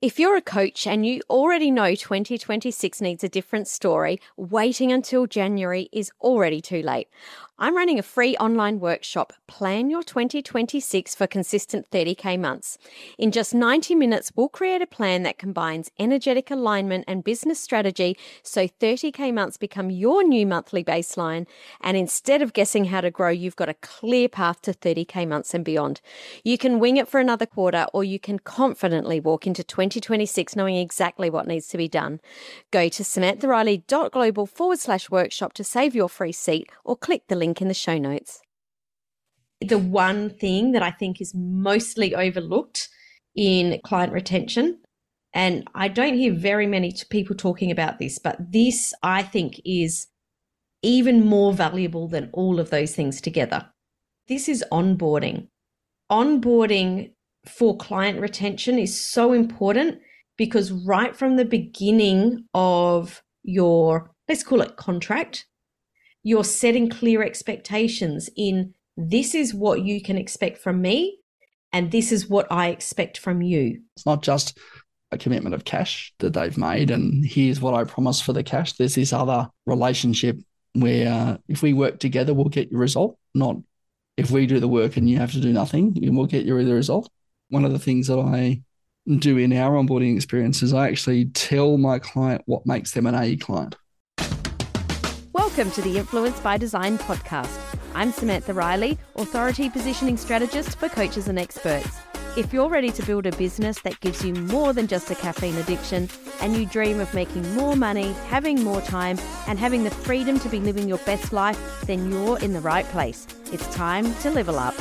If you're a coach and you already know 2026 needs a different story, waiting until January is already too late. I'm running a free online workshop, Plan Your 2026 for Consistent 30K Months. In just 90 minutes, we'll create a plan that combines energetic alignment and business strategy so 30K months become your new monthly baseline. And instead of guessing how to grow, you've got a clear path to 30K months and beyond. You can wing it for another quarter, or you can confidently walk into 2026 knowing exactly what needs to be done. Go to samanthariley.global/workshop to save your free seat, or click the link in the show notes. The one thing that I think is mostly overlooked in client retention, and I don't hear very many people talking about this, but this I think is even more valuable than all of those things together. This is onboarding. Onboarding for client retention is so important because right from the beginning of your, let's call it contract, you're setting clear expectations in this is what you can expect from me and this is what I expect from you. It's not just a commitment of cash that they've made and here's what I promise for the cash. There's this other relationship where if we work together, we'll get your result, not if we do the work and you have to do nothing, we'll get you the result. One of the things that I do in our onboarding experience is I actually tell my client what makes them an AE client. Welcome to the Influence by Design podcast. I'm Samantha Riley, Authority Positioning Strategist for coaches and experts. If you're ready to build a business that gives you more than just a caffeine addiction and you dream of making more money, having more time and having the freedom to be living your best life, then you're in the right place. It's time to level up.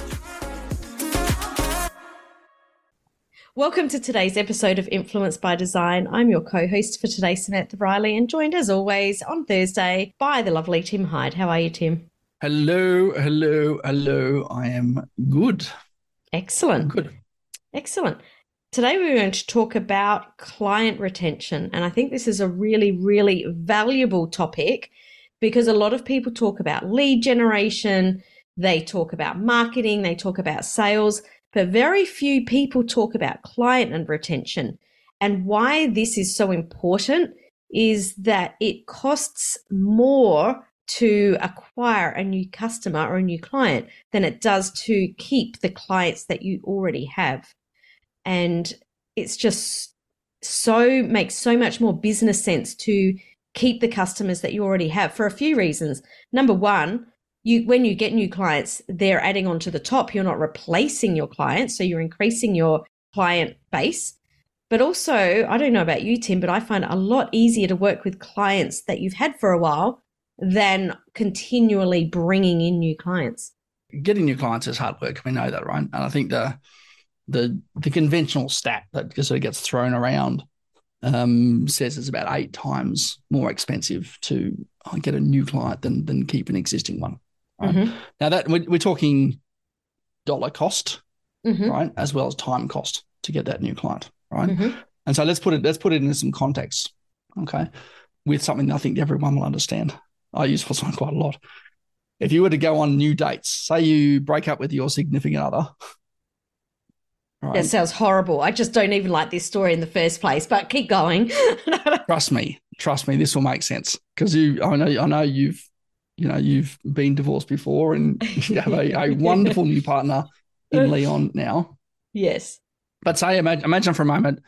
Welcome to today's episode of Influence by Design. I'm your co-host for today, Samantha Riley, and joined as always on Thursday by the lovely Tim Hyde. How are you, Tim? Hello. I am good. Excellent. Good. Excellent. Today we're going to talk about client retention, and I think this is a really, really valuable topic because a lot of people talk about lead generation, they talk about marketing, they talk about sales, but very few people talk about client and retention. And why this is so important is that it costs more to acquire a new customer or a new client than it does to keep the clients that you already have. And it's just makes so much more business sense to keep the customers that you already have for a few reasons. Number one, when you get new clients, they're adding on to the top. You're not replacing your clients, so you're increasing your client base. But also, I don't know about you, Tim, but I find it a lot easier to work with clients that you've had for a while than continually bringing in new clients. Getting new clients is hard work. We know that, right? And I think the conventional stat that sort of gets thrown around says it's about 8 times more expensive to get a new client than keep an existing one. Right? Mm-hmm. Now that we're talking dollar cost, mm-hmm. right, as well as time cost to get that new client, right? Mm-hmm. And so let's put it into some context, okay, with something that I think everyone will understand. I use this one quite a lot. If you were to go on new dates, say you break up with your significant other. Right. That sounds horrible. I just don't even like this story in the first place, but keep going. Trust me, this will make sense because I know you've been divorced before and you have a wonderful new partner in Leon now. Yes. But say, imagine for a moment,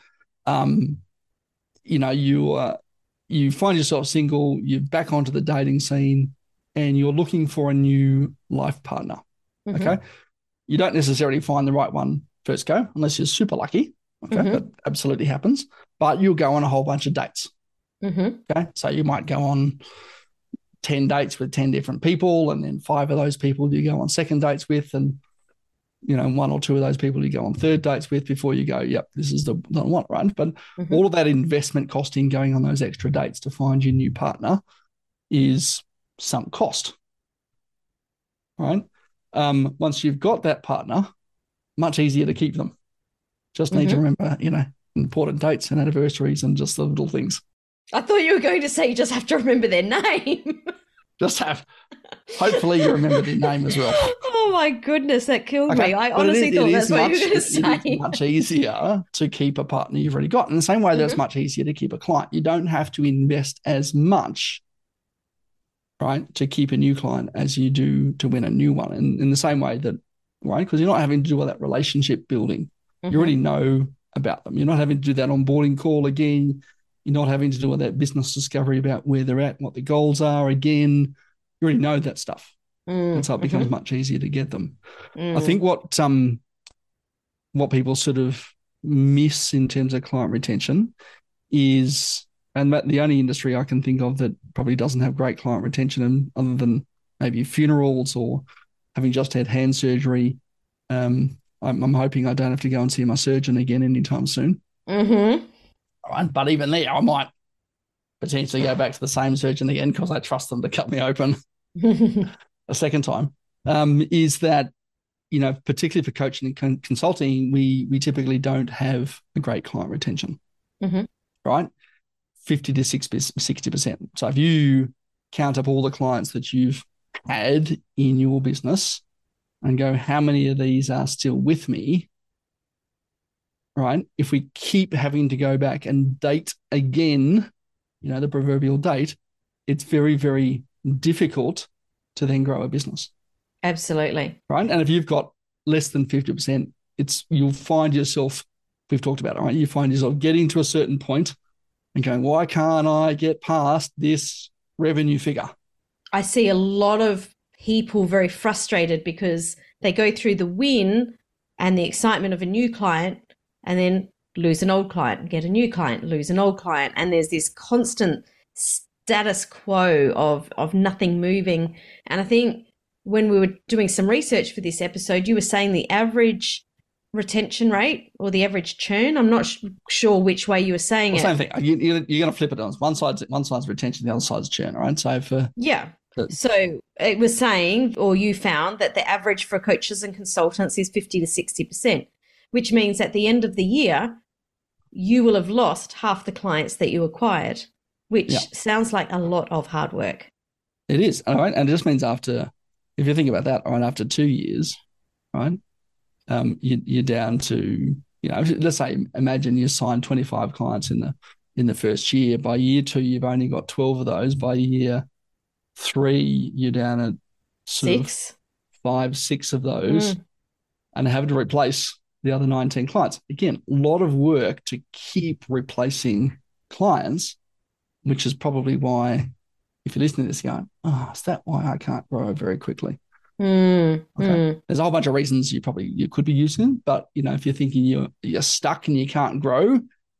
you find yourself single, you're back onto the dating scene and you're looking for a new life partner, mm-hmm. okay? You don't necessarily find the right one first go, unless you're super lucky. Okay, mm-hmm. That absolutely happens. But you'll go on a whole bunch of dates. Mm-hmm. Okay, so you might go on 10 dates with 10 different people, and then 5 of those people you go on second dates with, and 1 or 2 of those people you go on third dates with before you go, yep, this is the one, right? But mm-hmm. all of that investment costing going on those extra dates to find your new partner is some cost, right? Once you've got that partner, much easier to keep them. Just need mm-hmm. to remember, important dates and anniversaries and just the little things. I thought you were going to say you just have to remember their name. Just have. Hopefully you remember their name as well. Oh my goodness, that killed me. I But honestly thought that's what you were going to it say. is much easier to keep a partner you've already got. In the same way that it's Mm-hmm. much easier to keep a client. You don't have to invest as much, right, to keep a new client as you do to win a new one. And in the same way that, right, because you're not having to do all that relationship building. You already know about them. You're not having to do that onboarding call again. You're not having to do all that business discovery about where they're at, what the goals are again. You already know that stuff. And so it becomes much easier to get them. I think what people sort of miss in terms of client retention is, and that the only industry I can think of that probably doesn't have great client retention, other than maybe funerals or having just had hand surgery. I'm hoping I don't have to go and see my surgeon again anytime soon. Mm-hmm. All right, but even there, I might potentially go back to the same surgeon again because I trust them to cut me open a second time. Is that, particularly for coaching and consulting, we typically don't have a great client retention, right? 50 to 60%. So if you count up all the clients that you've had in your business and go, how many of these are still with me, right? If we keep having to go back and date again, the proverbial date, it's very, very difficult to then grow a business. Absolutely. Right. And if you've got less than 50%, you'll find yourself, we've talked about it, right? You find yourself getting to a certain point and going, why can't I get past this revenue figure? I see a lot of people very frustrated because they go through the win and the excitement of a new client and then lose an old client, get a new client, lose an old client. And there's this constant status quo of nothing moving. And I think when we were doing some research for this episode, you were saying the average retention rate or the average churn. I'm not sure which way you were saying it. Same thing. You're going to flip it on. One side's retention, the other side's churn, right? So so it was saying, or you found that the average for coaches and consultants is 50 to 60%, which means at the end of the year, you will have lost half the clients that you acquired, which sounds like a lot of hard work. It is. All right. And it just means if you think about that, all right, after 2 years, right, you're down to, let's say, imagine you signed 25 clients in the first year. By year 2, you've only got 12 of those. By year 3, you're down at six. 5, 6 of those, and have to replace the other 19 clients. Again, a lot of work to keep replacing clients, which is probably why, if you're listening to this going, is that why I can't grow very quickly? There's a whole bunch of reasons you could be using, but if you're thinking you're stuck and you can't grow,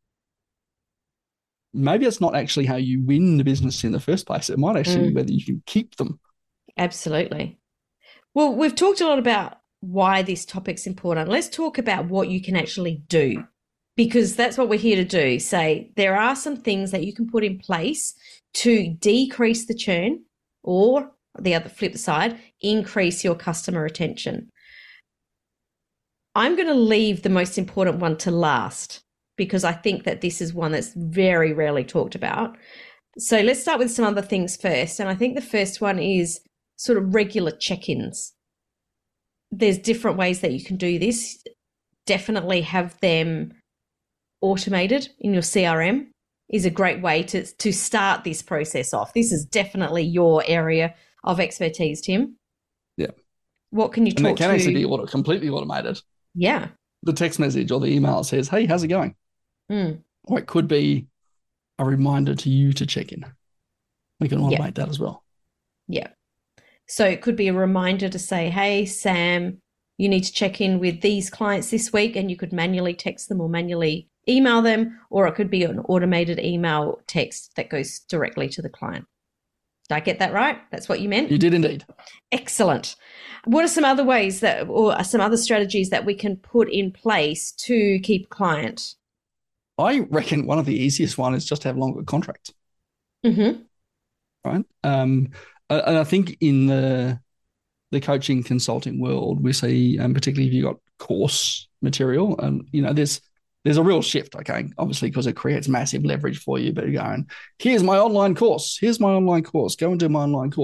maybe it's not actually how you win the business in the first place. It might actually be whether you can keep them. Absolutely. Well, we've talked a lot about why this topic's important. Let's talk about what you can actually do, because that's what we're here to do. Say there are some things that you can put in place to decrease the churn, or the other flip side, increase your customer retention. I'm going to leave the most important one to last because I think that this is one that's very rarely talked about. So let's start with some other things first. And I think the first one is sort of regular check-ins. There's different ways that you can do this. Definitely have them automated in your CRM is a great way to start this process off. This is definitely your area of expertise, Tim. Yeah. What can you talk to? And it can actually be completely automated. Yeah. The text message or the email says, hey, how's it going? Or it could be a reminder to you to check in. We can automate that as well. Yeah. So it could be a reminder to say, hey, Sam, you need to check in with these clients this week, and you could manually text them or manually email them, or it could be an automated email text that goes directly to the client. Did I get that right? That's what you meant? You did indeed. Excellent. What are some other ways or some other strategies that we can put in place to keep a client? I reckon one of the easiest one is just to have longer contracts. Right? And I think in the coaching consulting world, we see, particularly if you've got course material, there's a real shift, okay, obviously, because it creates massive leverage for you. But you're going, here's my online course. Go and do my online course.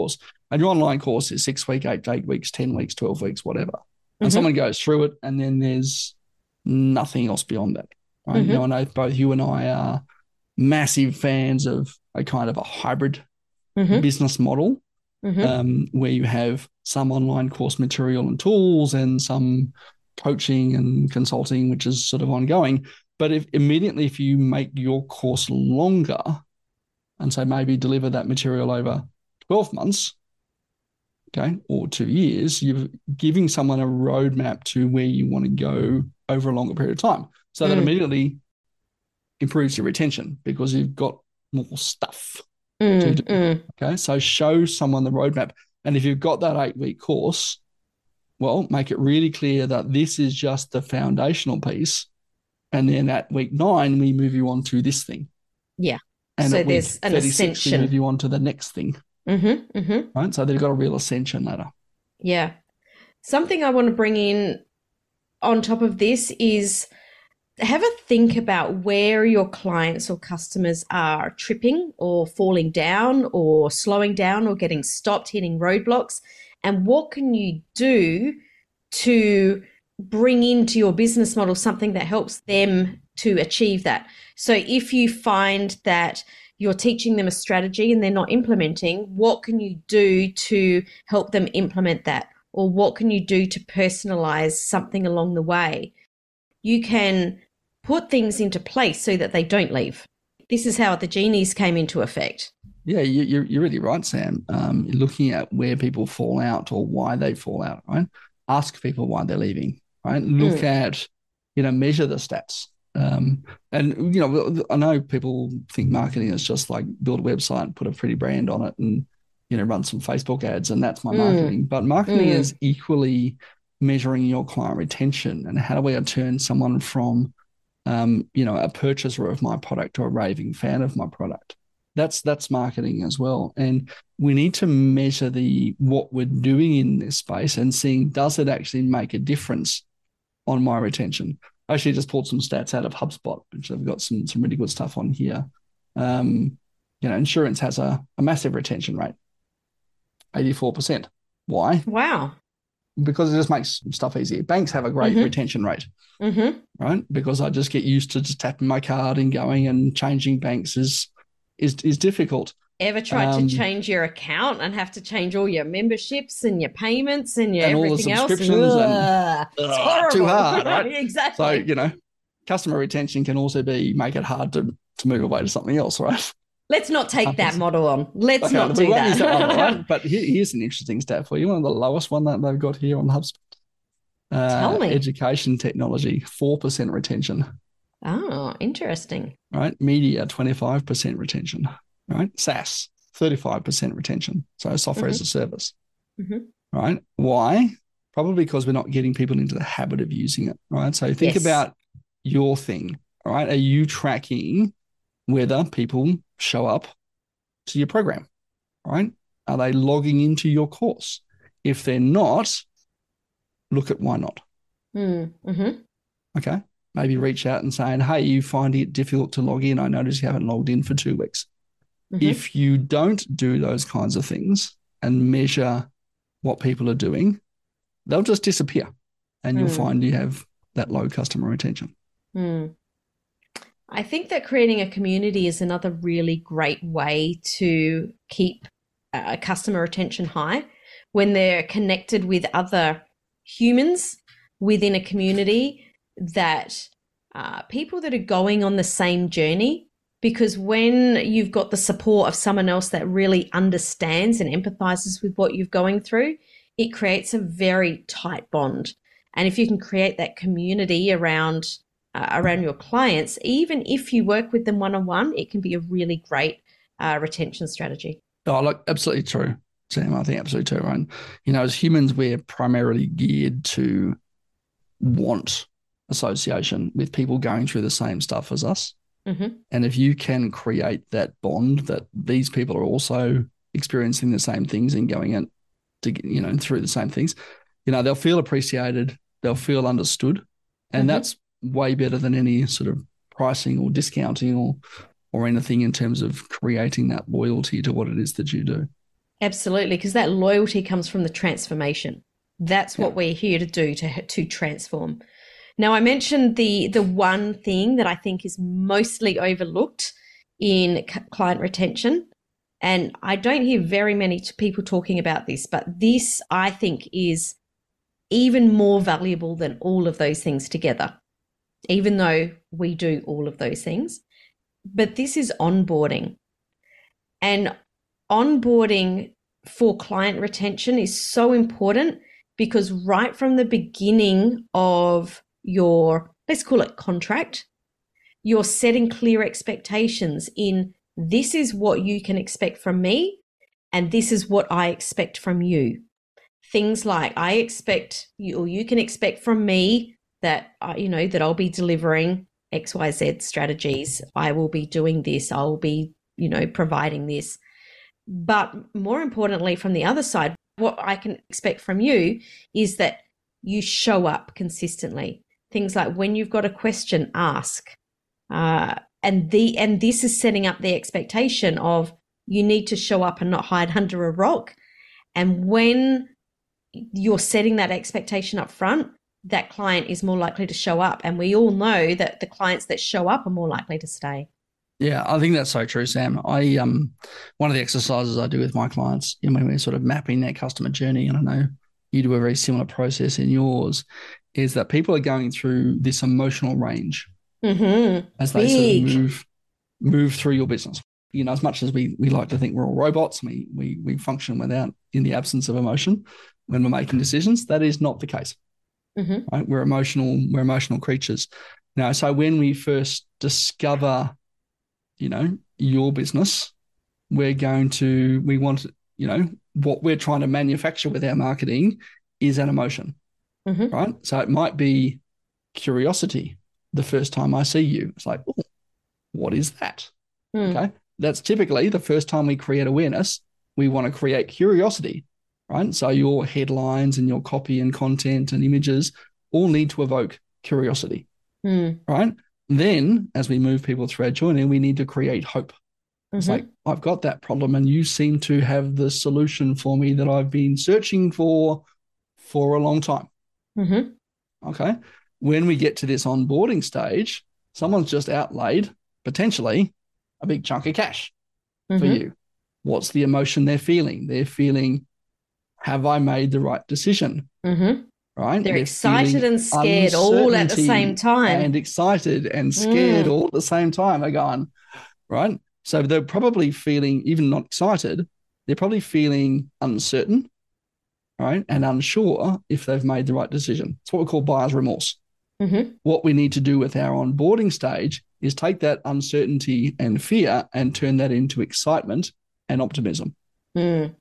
And your online course is 6 weeks, 8 weeks, 10 weeks, 12 weeks, whatever. And Mm-hmm. someone goes through it and then there's nothing else beyond that. Right? Mm-hmm. Now, I know both you and I are massive fans of a kind of a hybrid Mm-hmm. business model, where you have some online course material and tools and some coaching and consulting, which is sort of ongoing. But if you make your course longer and so maybe deliver that material over 12 months, okay, or 2 years, you're giving someone a roadmap to where you want to go over a longer period of time. So that immediately improves your retention because you've got more stuff to do. Okay, so show someone the roadmap. And if you've got that 8-week course, well, make it really clear that this is just the foundational piece. And then at week 9, we move you on to this thing. Yeah. And so at there's week an 36, ascension. we move you on to the next thing. Right? So they've got a real ascension ladder. Yeah. Something I want to bring in on top of this is have a think about where your clients or customers are tripping or falling down or slowing down or getting stopped, hitting roadblocks, and what can you do to bring into your business model something that helps them to achieve that. So if you find that you're teaching them a strategy and they're not implementing, what can you do to help them implement that? Or what can you do to personalize something along the way? You can put things into place so that they don't leave. This is how the genies came into effect. Yeah, you're really right, Sam. You're looking at where people fall out or why they fall out, right? Ask people why they're leaving, right? Look at, measure the stats. And, I know people think marketing is just like build a website, put a pretty brand on it and, run some Facebook ads and that's my marketing. But marketing is equally measuring your client retention and how do we turn someone from, a purchaser of my product to a raving fan of my product. That's marketing as well. And we need to measure what we're doing in this space and seeing, does it actually make a difference on my retention? I actually just pulled some stats out of HubSpot, which I've got some really good stuff on here. Insurance has a massive retention rate, 84%. Why? Wow. Because it just makes stuff easier. Banks have a great retention rate, right? Because I just get used to just tapping my card and going, and changing banks is difficult. Ever tried to change your account and have to change all your memberships and your payments and your everything all the subscriptions else? It's horrible. Too hard, right? Exactly. So, customer retention can also make it hard to move away to something else, right? Let's not take that model on. Let's not do that. Right? But here's an interesting stat for you. One of the lowest one that they've got here on HubSpot. Tell me. Education technology, 4% retention. Oh, interesting. Right. Media, 25% retention. Right. SaaS, 35% retention. So software as a service. Right. Why? Probably because we're not getting people into the habit of using it. Right. So think about your thing. All right. Are you tracking whether people show up to your program? Right. Are they logging into your course? If they're not, look at why not. Okay. Maybe reach out and saying, hey, you finding it difficult to log in? I notice you haven't logged in for 2 weeks. If you don't do those kinds of things and measure what people are doing, they'll just disappear and you'll find you have that low customer retention. I think that creating a community is another really great way to keep customer retention high when they're connected with other humans within a community, that people that are going on the same journey. Because when you've got the support of someone else that really understands and empathizes with what you're going through, it creates a very tight bond. And if you can create that community around your clients, even if you work with them one-on-one, it can be a really great retention strategy. Oh, look, absolutely true, Sam. I think absolutely true. And, as humans, we're primarily geared to want association with people going through the same stuff as us. And if you can create that bond that these people are also experiencing the same things and going in to, through the same things, they'll feel appreciated, they'll feel understood. And that's way better than any sort of pricing or discounting or anything in terms of creating that loyalty to what it is that you do. Absolutely, because that loyalty comes from the transformation. That's Yeah. what we're here to do, to transform. Now, I mentioned the one thing that I think is mostly overlooked in client retention, and I don't hear very many people talking about this, but this I think is even more valuable than all of those things together, even though we do all of those things. But this is onboarding. And onboarding for client retention is so important because right from the beginning of your, let's call it contract, you're setting clear expectations in this is what you can expect from me and this is what I expect from you. Things like I expect you, or you can expect from me that, that I'll be delivering XYZ strategies. I will be doing this. I'll be, providing this. But more importantly, from the other side, what I can expect from you is that you show up consistently. Things like when you've got a question, ask. And this is setting up the expectation of you need to show up and not hide under a rock. And when you're setting that expectation up front, that client is more likely to show up. And we all know that the clients that show up are more likely to stay. Yeah, I think that's so true, Sam. I one of the exercises I do with my clients, when we're sort of mapping their customer journey, and I know you do a very similar process in yours, is that people are going through this emotional range as they sort of move through your business. As much as we like to think we're all robots, we function in the absence of emotion when we're making decisions. That is not the case. Right? We're emotional creatures. Now, so when we first discover your business, we want, what we're trying to manufacture with our marketing is an emotion, right? So it might be curiosity. The first time I see you, it's like, oh, what is that? Okay. That's typically the first time we create awareness, we want to create curiosity, right? So your headlines and your copy and content and images all need to evoke curiosity, right? Then, as we move people through our journey, we need to create hope. It's like, I've got that problem and you seem to have the solution for me that I've been searching for a long time. Okay. When we get to this onboarding stage, someone's just outlaid potentially a big chunk of cash for you. What's the emotion they're feeling? They're feeling, have I made the right decision? Right? They're excited and scared all at the same time. And excited and scared all at the same time. They're going, right? So they're probably feeling, even not excited, they're probably feeling uncertain, right? And unsure if they've made the right decision. It's what we call buyer's remorse. What we need to do with our onboarding stage is take that uncertainty and fear and turn that into excitement and optimism. Okay?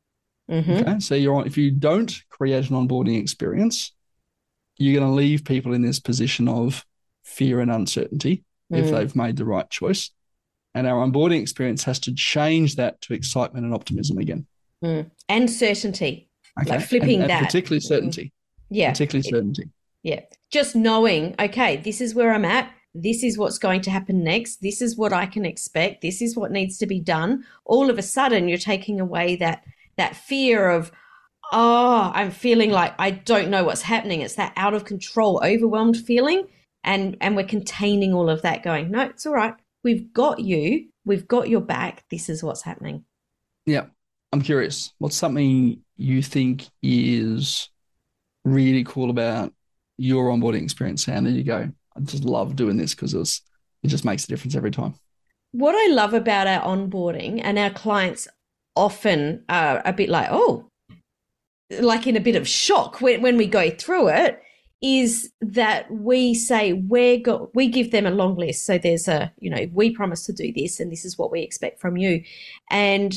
So if you don't create an onboarding experience, you're going to leave people in this position of fear and uncertainty if they've made the right choice. And our onboarding experience has to change that to excitement and optimism again. And certainty, okay? Like flipping and that. Particularly certainty. Yeah. Particularly certainty. Yeah. Just knowing, okay, this is where I'm at. This is what's going to happen next. This is what I can expect. This is what needs to be done. All of a sudden, you're taking away that fear of, oh, I'm feeling like I don't know what's happening. It's that out of control, overwhelmed feeling. And we're containing all of that going, no, it's all right. We've got you. We've got your back. This is what's happening. Yeah. I'm curious. What's something you think is really cool about your onboarding experience, Sam? There you go. I just love doing this because it just makes a difference every time. What I love about our onboarding, and our clients often are a bit like, oh, like in a bit of shock when we go through it, is that we say we give them a long list. So there's we promise to do this and this is what we expect from you. And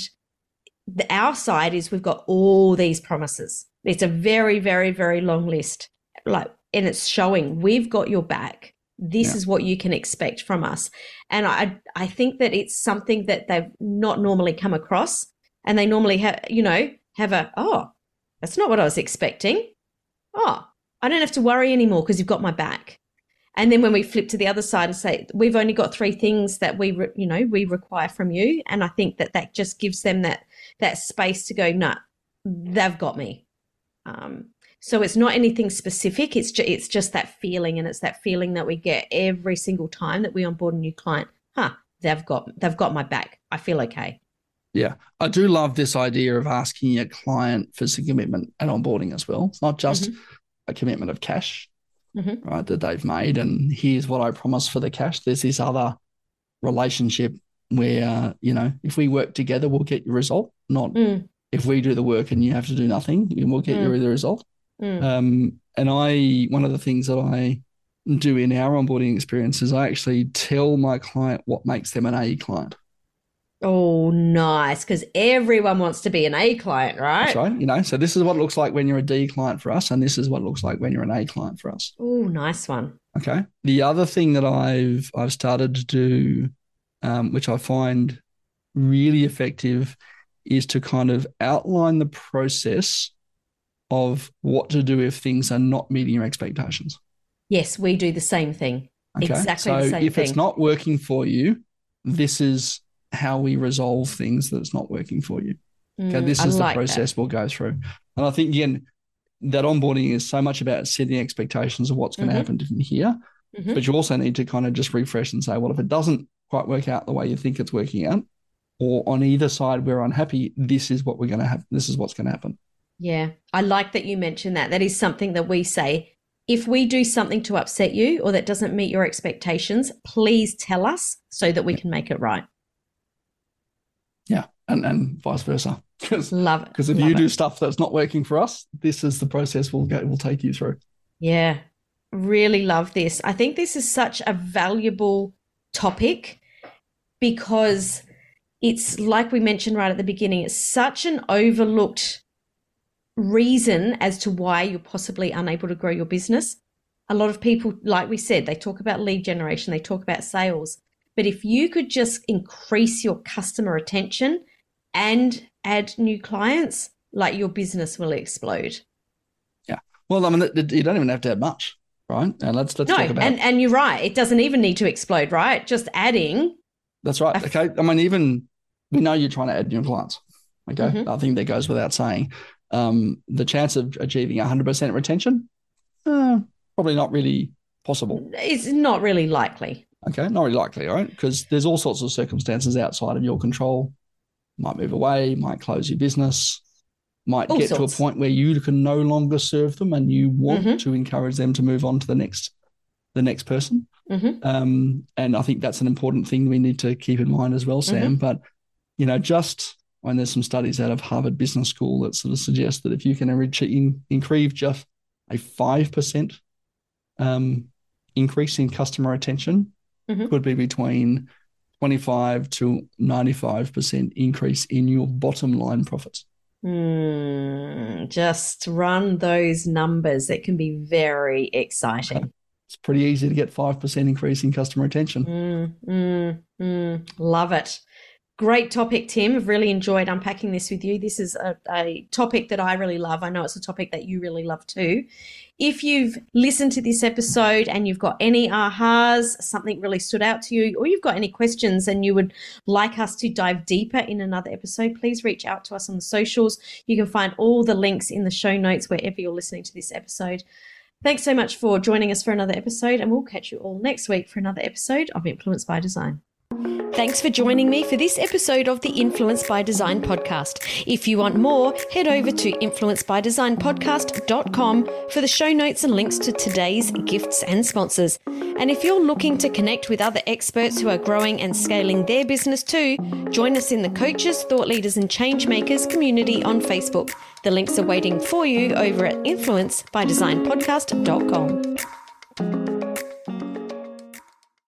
our side is we've got all these promises. It's a very, very, very long list. And it's showing we've got your back. This is what you can expect from us. And I think that it's something that they've not normally come across. And they normally oh, that's not what I was expecting. Oh, I don't have to worry anymore because you've got my back. And then when we flip to the other side and say, we've only got 3 things that we require from you. And I think that just gives them that that space to go, nah, they've got me. So it's not anything specific. It's just that feeling, and it's that feeling that we get every single time that we onboard a new client. They've got my back. I feel okay. Yeah, I do love this idea of asking a client for some commitment at onboarding as well. It's not just a commitment of cash, right, that they've made, and here's what I promise for the cash. There's this other relationship where, if we work together, we'll get your result, not if we do the work and you have to do nothing, we'll get you the result. And one of the things that I do in our onboarding experience is I actually tell my client what makes them an A client. Oh, nice, because everyone wants to be an A client, right? That's right. So this is what it looks like when you're a D client for us, and this is what it looks like when you're an A client for us. Oh, nice one. Okay. The other thing that I've started to do, which I find really effective, is to kind of outline the process of what to do if things are not meeting your expectations. Yes, we do the same thing. Okay? Exactly the same thing. So if it's not working for you, this is how we resolve things that it's not working for you. Okay, this is the process we'll go through. And I think, again, that onboarding is so much about setting expectations of what's going to happen from here. But you also need to kind of just refresh and say, well, if it doesn't quite work out the way you think it's working out, or on either side we're unhappy, this is what we're going to have. This is what's going to happen. Yeah, I like that you mentioned that. That is something that we say. If we do something to upset you or that doesn't meet your expectations, please tell us so that we can make it right. Yeah, and vice versa. Love it. Because if you do stuff that's not working for us, this is the process we'll take you through. Yeah, really love this. I think this is such a valuable topic because it's like we mentioned right at the beginning, it's such an overlooked reason as to why you're possibly unable to grow your business. A lot of people, like we said, they talk about lead generation, they talk about sales. But if you could just increase your customer retention and add new clients, like your business will explode. Yeah. Well, I mean, you don't even have to add much, right? And let's talk about it. And you're right. It doesn't even need to explode, right? Just adding. That's right. Okay. I mean, even we know you're trying to add new clients. Okay. I think that goes without saying. The chance of achieving 100% retention, probably not really possible. It's not really likely. Okay, not really likely, right? Because there's all sorts of circumstances outside of your control. Might move away, might close your business, might get to a point where you can no longer serve them and you want to encourage them to move on to the next person. And I think that's an important thing we need to keep in mind as well, Sam. But, just when there's some studies out of Harvard Business School that sort of suggest that if you can increase just a 5% increase in customer retention, could be between 25 to 95% increase in your bottom line profits. Just run those numbers. It can be very exciting. Okay. It's pretty easy to get 5% increase in customer retention. Love it. Great topic, Tim. I've really enjoyed unpacking this with you. This is a topic that I really love. I know it's a topic that you really love too. If you've listened to this episode and you've got any ahas, something really stood out to you, or you've got any questions and you would like us to dive deeper in another episode, please reach out to us on the socials. You can find all the links in the show notes wherever you're listening to this episode. Thanks so much for joining us for another episode, and we'll catch you all next week for another episode of Influence by Design. Thanks for joining me for this episode of the Influence by Design podcast. If you want more, head over to influencebydesignpodcast.com for the show notes and links to today's gifts and sponsors. And if you're looking to connect with other experts who are growing and scaling their business too, join us in the Coaches, Thought Leaders and Changemakers community on Facebook. The links are waiting for you over at influencebydesignpodcast.com.